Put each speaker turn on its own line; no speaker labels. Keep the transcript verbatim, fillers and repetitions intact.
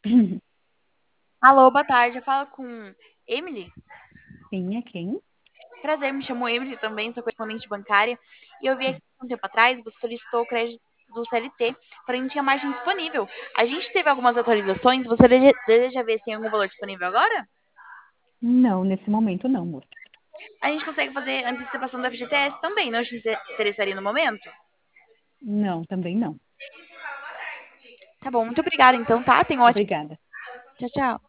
Alô, boa tarde. Eu falo com Emily.
Sim, é quem?
Prazer, me chamo Emily também, sou correspondente bancária. E eu vi aqui um tempo atrás, você solicitou o crédito do C L T, porém não tinha margem disponível. A gente teve algumas atualizações, você deseja, deseja ver se tem algum valor disponível agora?
Não, nesse momento não, moço.
A gente consegue fazer antecipação do F G T S também, não te interessaria no momento?
Não, também não.
Tá bom, muito obrigada então, tá? Tenha um ótimo.
Obrigada.
Tchau, tchau.